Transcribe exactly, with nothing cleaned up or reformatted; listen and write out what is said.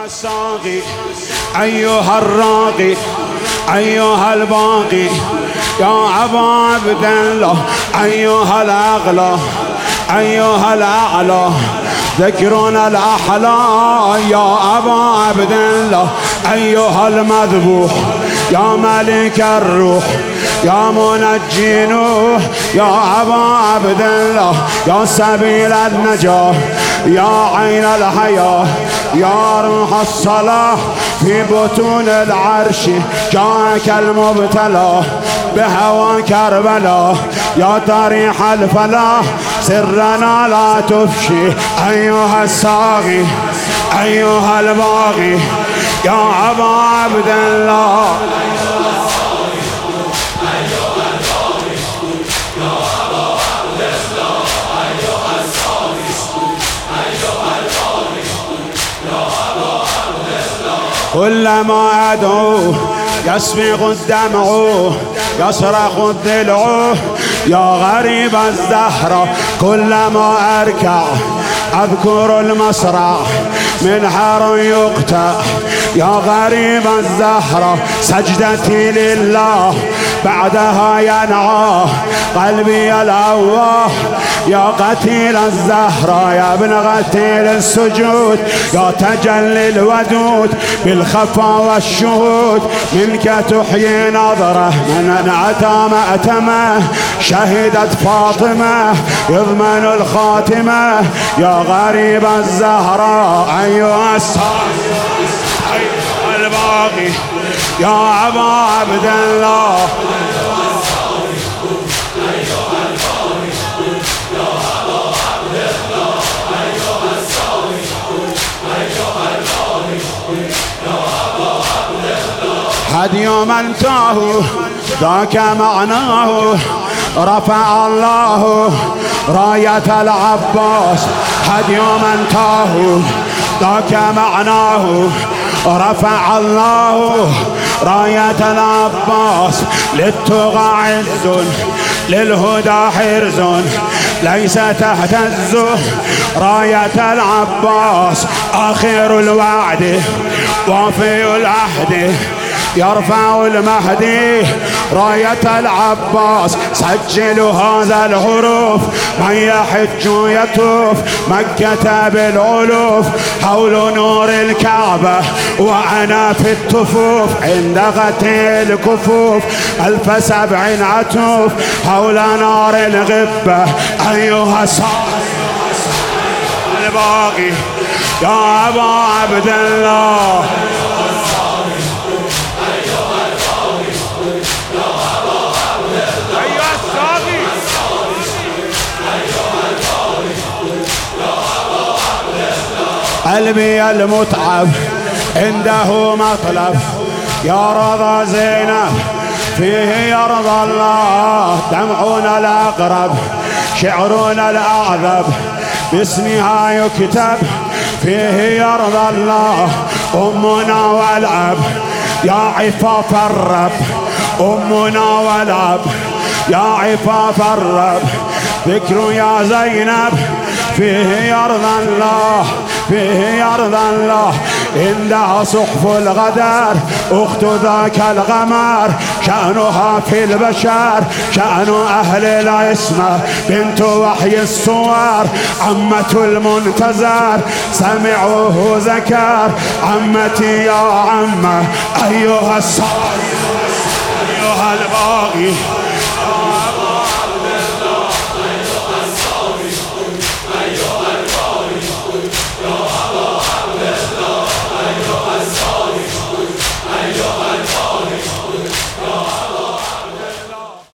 الساقي أيها الراقي أيها الباقي يا أبا عبد الله أيها الأغلى أيها الأعلى ذكرنا الأحلى يا أبا عبد الله أيها المذبوح يا ملك الروح يا منجي نوح يا أبا عبد الله يا سبيل النجاة يا عين الحياة يا روح الصلاح في بطون العرش جاءك المبتلى بهوى كربلاء يا طريح الفلاح سرنا لا تفشي أيها الساقي أيها الباغي يا أبا عبد الله كلما أدعو يسبغ الدمع يصرخ الضلع يا غريب الزهرة كلما أركع أذكر المصرع من حر يقطع يا غريب الزهرة سجدتي لله بعدها ينعى قلبي الأواه يا قتيل الزهرة يا ابن قتيل السجود يا تجلي الودود بالخفا والشهود منك تحيي نظره من أتى مأتمه شهدت فاطمة يضمن الخاتمة يا غريب الزهرة أيها الساقي أيها الباقي يا أبا عبد الله هدي من تاه ذاك معناه رفع الله راية العباس هدي من تاه ذاك معناه رفع الله راية العباس للتقى عز للهدى حرز ليس تهتز راية العباس آخر الوعد وفي العهد يرفع المهدي راية العباس سجل هذا الحروف من يحج يطوف مكة بالألوف حول نور الكعبة وأنا في التفوف عند غتي الكفوف ألف سبع عتوف حول نار الغبة أيها الساقي الباقي يا أبا عبد الله قلبي المتعب عنده مطلب يا رضا زينب فيه يرضى الله دمعنا الأقرب شعرنا الأعذب باسمها يكتب فيه يرضى الله أمنا والأب يا عفاف الرب أمنا والأب يا عفاف الرب ذكر يا زينب فيه يرضى الله فيه يرضى الله عندها صحف الغدار أخت ذاك الغمار شأنها في البشر شأن أهل العصمة بنت وحي الصور عمة المنتظر سمعوه ذكر عمتي يا عمة أيها الصالح أيها الباقي